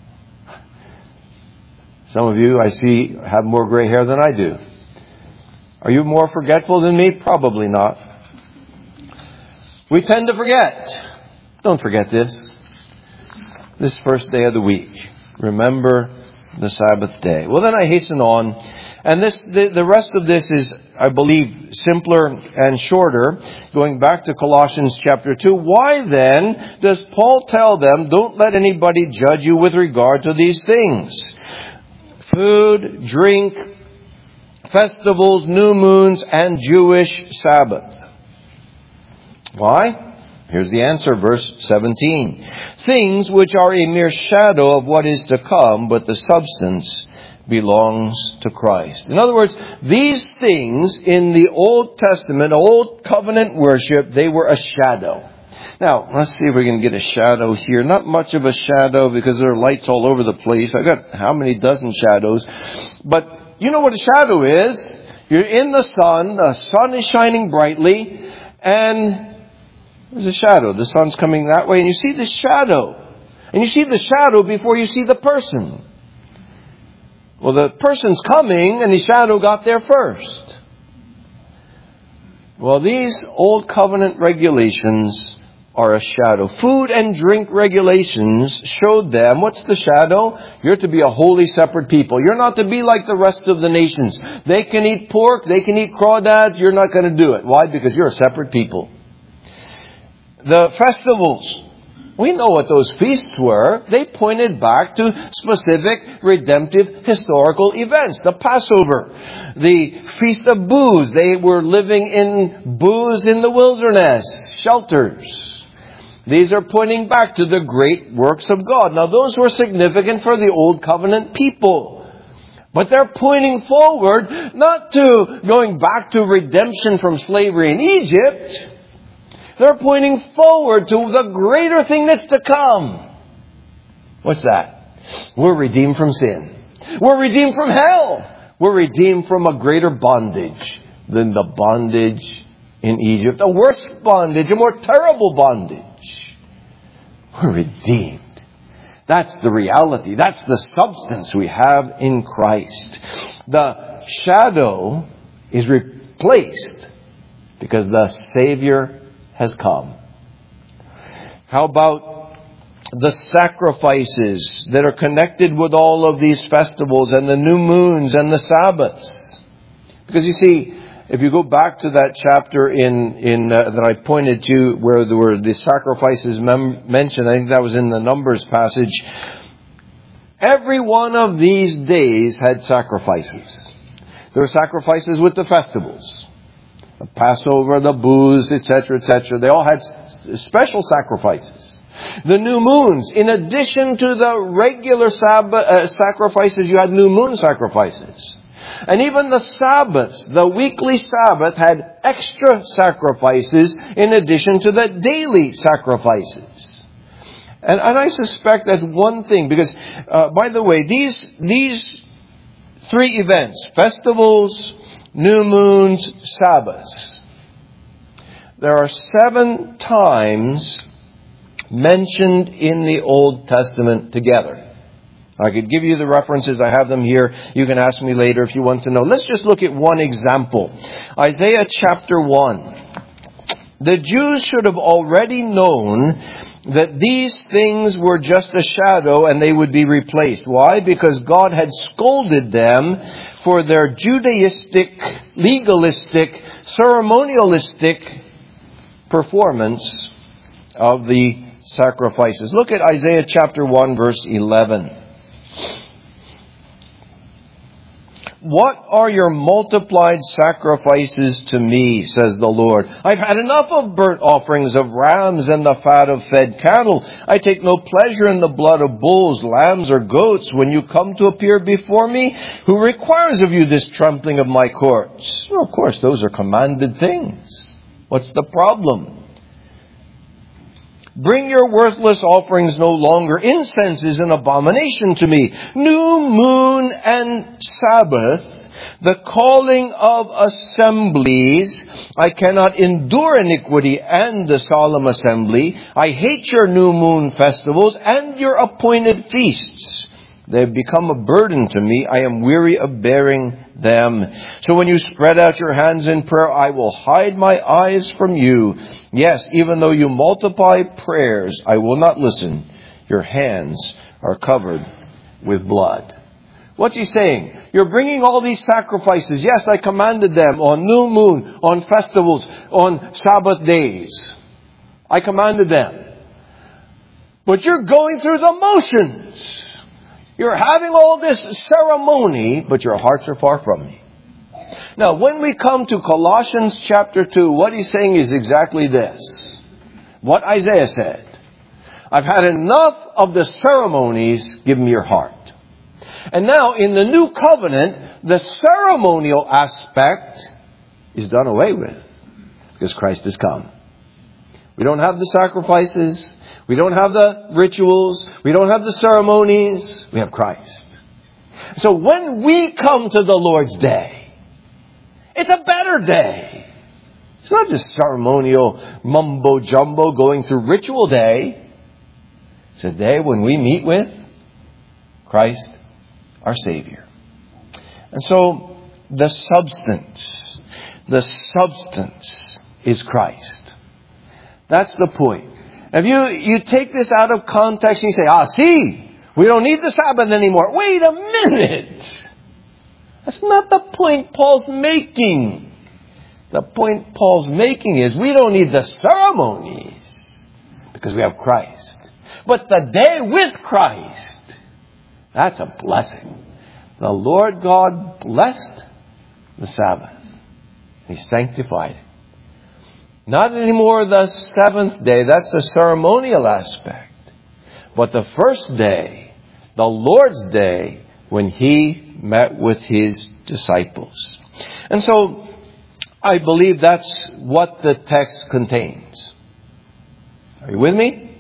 Some of you, I see, have more gray hair than I do. Are you more forgetful than me? Probably not. We tend to forget. Don't forget this. This first day of the week. Remember the Sabbath day. Well, then I hasten on. And the rest of this is, I believe, simpler and shorter. Going back to Colossians chapter 2. Why then does Paul tell them, don't let anybody judge you with regard to these things? Food, drink, festivals, new moons, and Jewish Sabbath. Why? Here's the answer, verse 17. Things which are a mere shadow of what is to come, but the substance belongs to Christ. In other words, these things in the Old Testament, Old Covenant worship, they were a shadow. Now, let's see if we can get a shadow here. Not much of a shadow because there are lights all over the place. I got how many dozen shadows. But you know what a shadow is. You're in the sun is shining brightly, and there's a shadow. The sun's coming that way, and you see the shadow. And you see the shadow before you see the person. Well, the person's coming, and the shadow got there first. Well, these Old Covenant regulations are a shadow. Food and drink regulations showed them, what's the shadow? You're to be a holy separate people. You're not to be like the rest of the nations. They can eat pork, they can eat crawdads, you're not going to do it. Why? Because you're a separate people. The festivals, we know what those feasts were. They pointed back to specific redemptive historical events. The Passover, the Feast of Booths. They were living in booths in the wilderness, shelters. These are pointing back to the great works of God. Now, those were significant for the Old Covenant people. But they're pointing forward, not to going back to redemption from slavery in Egypt. They're pointing forward to the greater thing that's to come. What's that? We're redeemed from sin. We're redeemed from hell. We're redeemed from a greater bondage than the bondage in Egypt. A worse bondage, a more terrible bondage. We're redeemed. That's the reality. That's the substance we have in Christ. The shadow is replaced because the Savior has come. How about the sacrifices that are connected with all of these festivals and the new moons and the Sabbaths? Because you see, if you go back to that chapter that I pointed to where there were the sacrifices mentioned, I think that was in the Numbers passage. Every one of these days had sacrifices. There were sacrifices with the festivals. The Passover, the booths, etc., etc. They all had special sacrifices. The new moons, in addition to the regular sacrifices, you had new moon sacrifices. And even the Sabbaths, the weekly Sabbath, had extra sacrifices in addition to the daily sacrifices. And I suspect that's one thing, because, by the way, these three events, festivals, new moons, Sabbaths, there are 7 times mentioned in the Old Testament together. I could give you the references. I have them here. You can ask me later if you want to know. Let's just look at one example. Isaiah chapter 1. The Jews should have already known that these things were just a shadow and they would be replaced. Why? Because God had scolded them for their Judaistic, legalistic, ceremonialistic performance of the sacrifices. Look at Isaiah chapter 1 verse 11. What are your multiplied sacrifices to me, says the Lord? I've had enough of burnt offerings of rams and the fat of fed cattle. I take no pleasure in the blood of bulls, lambs, or goats. When you come to appear before me, who requires of you this trampling of my courts? Well, of course, those are commanded things. What's the problem? Bring your worthless offerings no longer. Incense is an abomination to me. New moon and Sabbath, the calling of assemblies. I cannot endure iniquity and the solemn assembly. I hate your new moon festivals and your appointed feasts. They have become a burden to me. I am weary of bearing them. So when you spread out your hands in prayer, I will hide my eyes from you. Yes, even though you multiply prayers, I will not listen. Your hands are covered with blood. What's he saying? You're bringing all these sacrifices. Yes, I commanded them on new moon, on festivals, on Sabbath days. I commanded them. But you're going through the motions. You're having all this ceremony, but your hearts are far from me. Now, when we come to Colossians chapter 2, what he's saying is exactly this. What Isaiah said. I've had enough of the ceremonies, give me your heart. And now, in the new covenant, the ceremonial aspect is done away with. Because Christ has come. We don't have the sacrifices. We don't have the rituals. We don't have the ceremonies. We have Christ. So when we come to the Lord's Day, it's a better day. It's not just ceremonial mumbo-jumbo going through ritual day. It's a day when we meet with Christ, our Savior. And so the substance is Christ. That's the point. If you take this out of context and you say, see, we don't need the Sabbath anymore. Wait a minute. That's not the point Paul's making. The point Paul's making is we don't need the ceremonies because we have Christ. But the day with Christ, that's a blessing. The Lord God blessed the Sabbath. He sanctified it. Not anymore the seventh day. That's the ceremonial aspect. But the first day, the Lord's Day, when He met with His disciples. And so, I believe that's what the text contains. Are you with me?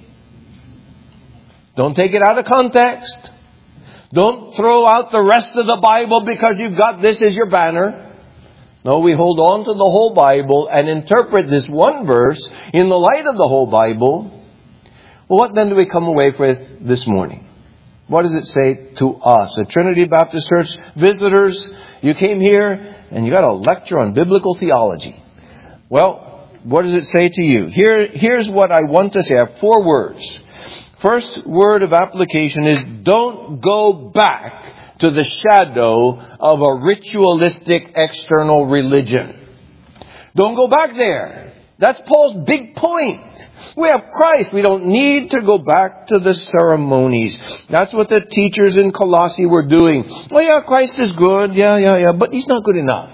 Don't take it out of context. Don't throw out the rest of the Bible because you've got this as your banner. No, we hold on to the whole Bible and interpret this one verse in the light of the whole Bible. Well, what then do we come away with this morning? What does it say to us? At Trinity Baptist Church, visitors, you came here and you got a lecture on biblical theology. Well, what does it say to you? Here's what I want to say. I have 4 words. First word of application is don't go back to the shadow of a ritualistic external religion. Don't go back there. That's Paul's big point. We have Christ. We don't need to go back to the ceremonies. That's what the teachers in Colossae were doing. Oh yeah, Christ is good. Yeah. But He's not good enough.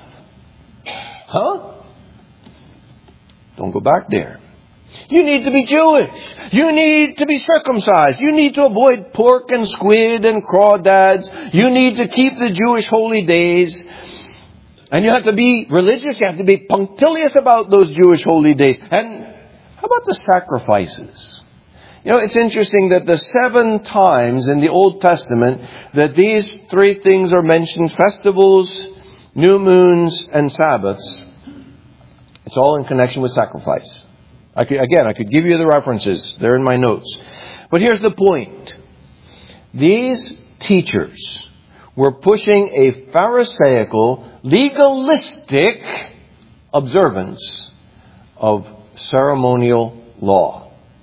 Huh? Don't go back there. You need to be Jewish. You need to be circumcised. You need to avoid pork and squid and crawdads. You need to keep the Jewish holy days. And you have to be religious. You have to be punctilious about those Jewish holy days. And how about the sacrifices? It's interesting that the 7 times in the Old Testament that these 3 things are mentioned, festivals, new moons, and Sabbaths, it's all in connection with sacrifice. I could give you the references. They're in my notes. But here's the point. These teachers were pushing a Pharisaical, legalistic observance of ceremonial law.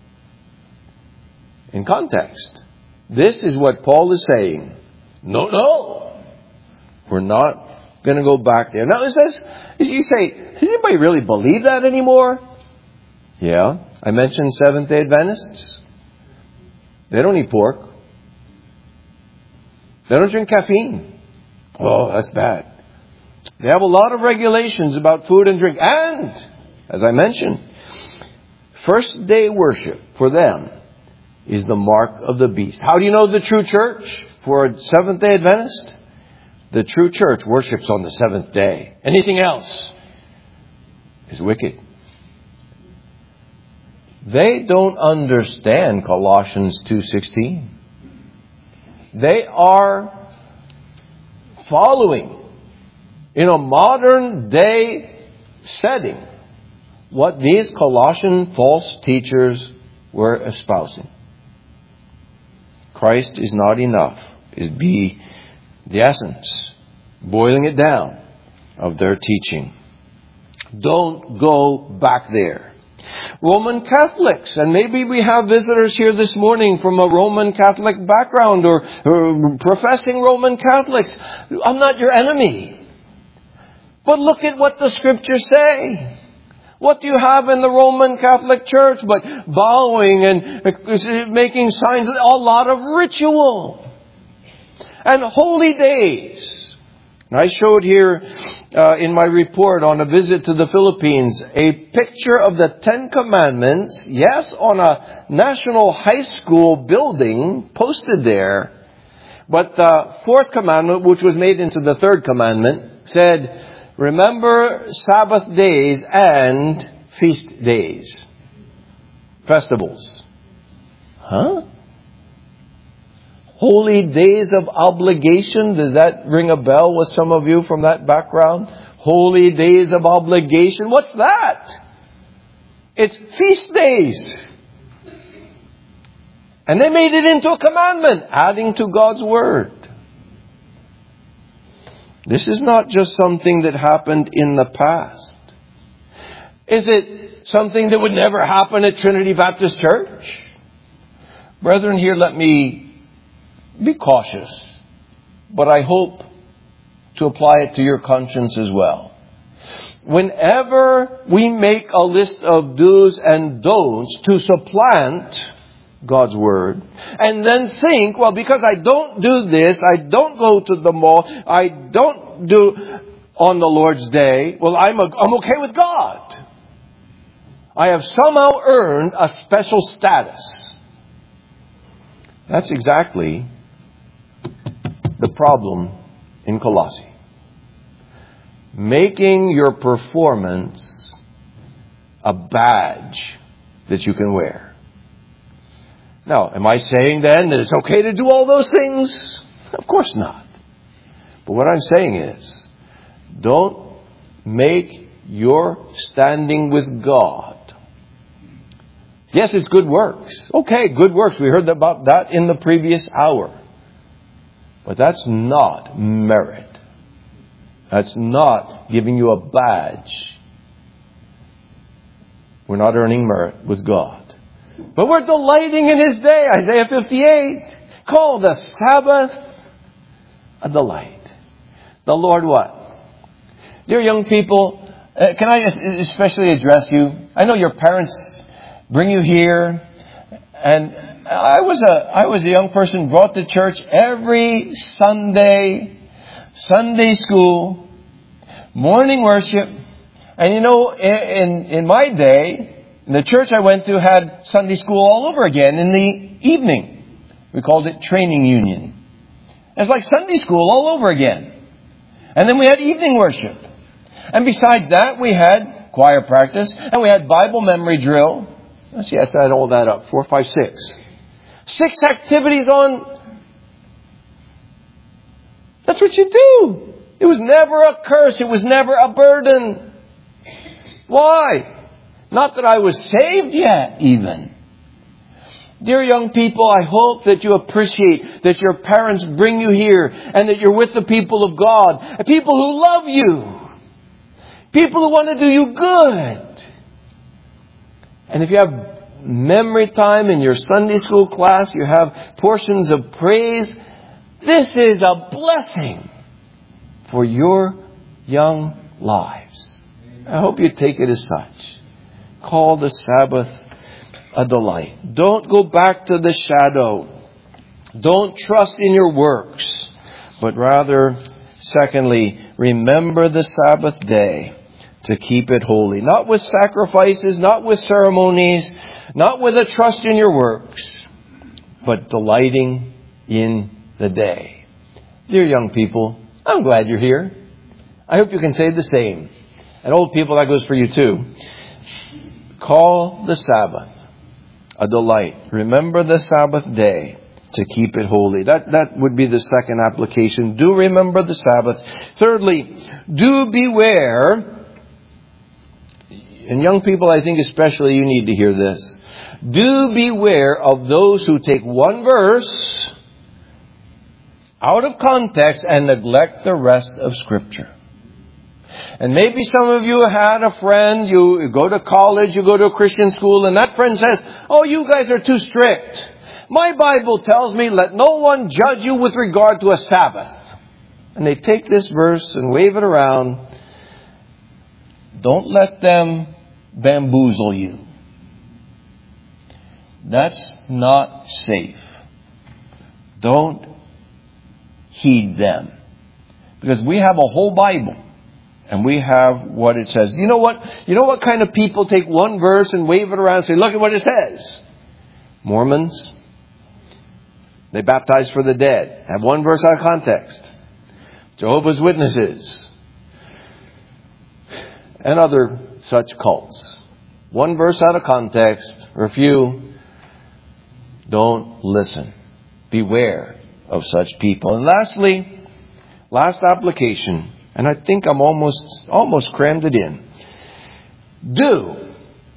In context, this is what Paul is saying. No, we're not going to go back there. Now, you say, does anybody really believe that anymore? Yeah, I mentioned Seventh-day Adventists. They don't eat pork. They don't drink caffeine. Oh, that's bad. They have a lot of regulations about food and drink. And, as I mentioned, first day worship for them is the mark of the beast. How do you know the true church for a Seventh-day Adventist? The true church worships on the 7th day. Anything else is wicked. They don't understand Colossians 2:16. They are following in a modern day setting what these Colossian false teachers were espousing. Christ is not enough is the essence, boiling it down, of their teaching. Don't go back there. Roman Catholics, and maybe we have visitors here this morning from a Roman Catholic background or professing Roman Catholics. I'm not your enemy. But look at what the Scriptures say. What do you have in the Roman Catholic Church but bowing and making signs, a lot of ritual and holy days. I showed here in my report on a visit to the Philippines a picture of the 10 Commandments, yes, on a national high school building posted there. But the 4th commandment, which was made into the 3rd commandment, said, remember Sabbath days and feast days. Festivals. Huh? Holy days of obligation. Does that ring a bell with some of you from that background? Holy days of obligation. What's that? It's feast days. And they made it into a commandment, adding to God's Word. This is not just something that happened in the past. Is it something that would never happen at Trinity Baptist Church? Brethren, here let me be cautious, but I hope to apply it to your conscience as well. Whenever we make a list of do's and don'ts to supplant God's Word, and then think, well, because I don't do this, I don't go to the mall, I don't do on the Lord's Day, well, I'm okay with God. I have somehow earned a special status. That's exactly the problem in Colossae. Making your performance a badge that you can wear. Now, am I saying then that it's okay to do all those things? Of course not. But what I'm saying is, don't make your standing with God. Yes, it's good works. Okay, good works. We heard about that in the previous hour. But that's not merit. That's not giving you a badge. We're not earning merit with God. But we're delighting in His day. Isaiah 58. Call the Sabbath a delight. The Lord what? Dear young people, can I especially address you? I know your parents bring you here. And I was a young person brought to church every Sunday, Sunday school, morning worship. And you know, in my day, the church I went to had Sunday school all over again in the evening. We called it training union. It's like Sunday school all over again. And then we had evening worship. And besides that, we had choir practice and we had Bible memory drill. Let's see, I add all that up. 4, 5, 6. 6 activities on... That's what you do. It was never a curse. It was never a burden. Why? Not that I was saved yet, even. Dear young people, I hope that you appreciate that your parents bring you here and that you're with the people of God. People who love you. People who want to do you good. And if you have memory time in your Sunday school class, you have portions of praise, this is a blessing for your young lives. I hope you take it as such. Call the Sabbath a delight. Don't go back to the shadow. Don't trust in your works, but rather, secondly, remember the Sabbath day to keep it holy. Not with sacrifices, not with ceremonies, not with a trust in your works, but delighting in the day. Dear young people, I'm glad you're here. I hope you can say the same. And old people, that goes for you too. Call the Sabbath a delight. Remember the Sabbath day to keep it holy. That would be the second application. Do remember the Sabbath. Thirdly, do beware. And young people, I think especially you need to hear this. Do beware of those who take one verse out of context and neglect the rest of Scripture. And maybe some of you had a friend, you go to college, you go to a Christian school, and that friend says, "Oh, you guys are too strict. My Bible tells me, let no one judge you with regard to a Sabbath." And they take this verse and wave it around. Don't let them bamboozle you. That's not safe. Don't heed them. Because we have a whole Bible. And we have what it says. You know what? You know what kind of people take one verse and wave it around and say, "Look at what it says." Mormons. They baptize for the dead. Have one verse out of context. Jehovah's Witnesses. And other such cults. One verse out of context, or a few. Don't listen. Beware of such people. And lastly, last application, and I think I'm almost crammed it in. Don't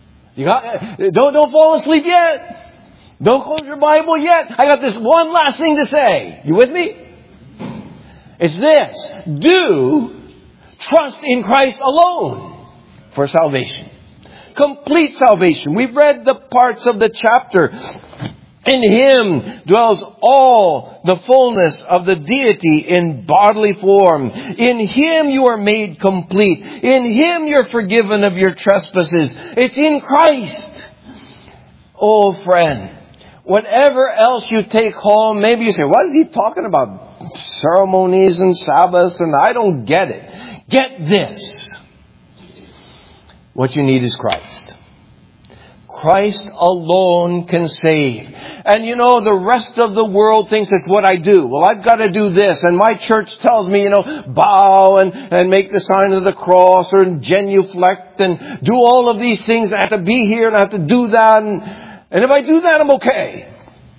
fall asleep yet. Don't close your Bible yet. I got this one last thing to say. You with me? It's this. Do trust in Christ alone for salvation. Complete salvation. We've read the parts of the chapter. In Him dwells all the fullness of the deity in bodily form. In Him you are made complete. In Him you're forgiven of your trespasses. It's in Christ. Oh, friend, whatever else you take home, maybe you say, what is he talking about? Ceremonies and Sabbaths, and I don't get it. Get this. What you need is Christ. Christ alone can save. And you know, the rest of the world thinks it's what I do. Well, I've got to do this. And my church tells me, bow and make the sign of the cross or genuflect and do all of these things. I have to be here and I have to do that. And if I do that, I'm okay.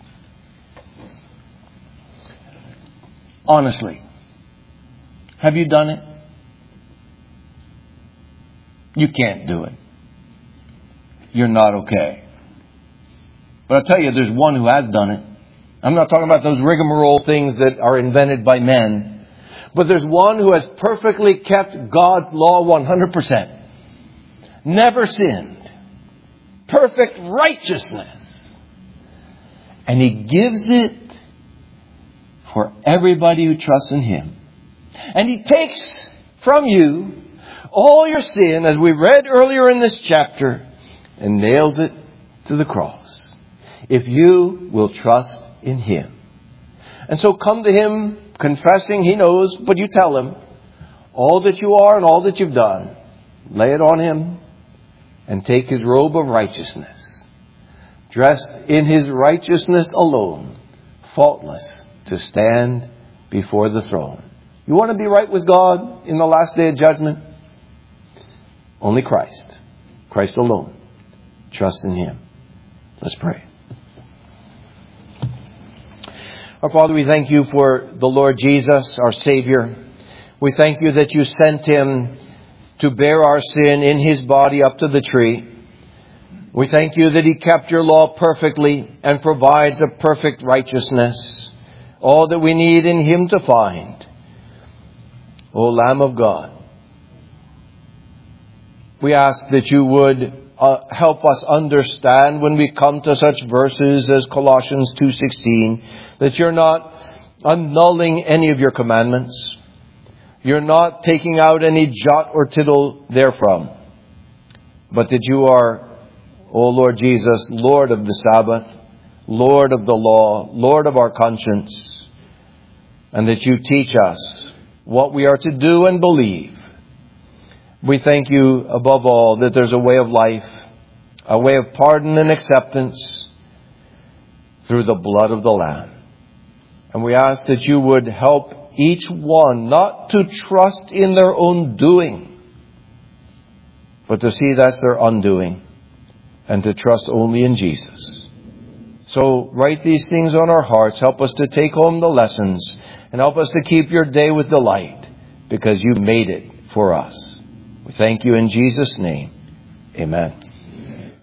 Honestly, have you done it? You can't do it. You're not okay. But I'll tell you, there's one who has done it. I'm not talking about those rigmarole things that are invented by men. But there's one who has perfectly kept God's law 100%. Never sinned. Perfect righteousness. And He gives it for everybody who trusts in Him. And He takes from you all your sin, as we read earlier in this chapter, and nails it to the cross. If you will trust in Him. And so come to Him confessing. He knows, but you tell Him all that you are and all that you've done. Lay it on Him and take His robe of righteousness, dressed in His righteousness alone, faultless, to stand before the throne. You want to be right with God in the last day of judgment? Only Christ. Christ alone. Trust in Him. Let's pray. Our Father, we thank you for the Lord Jesus, our Savior. We thank you that you sent him to bear our sin in his body up to the tree. We thank you that he kept your law perfectly and provides a perfect righteousness, all that we need in him to find. O Lamb of God, we ask that you would help us understand when we come to such verses as Colossians 2:16, that you're not annulling any of your commandments. You're not taking out any jot or tittle therefrom, but that you are, O Lord Jesus, Lord of the Sabbath, Lord of the law, Lord of our conscience, and that you teach us what we are to do and believe. We thank you above all that there's a way of life, a way of pardon and acceptance through the blood of the Lamb. And we ask that you would help each one not to trust in their own doing, but to see that's their undoing, and to trust only in Jesus. So write these things on our hearts. Help us to take home the lessons, and help us to keep your day with delight, because you made it for us. We thank you in Jesus' name. Amen.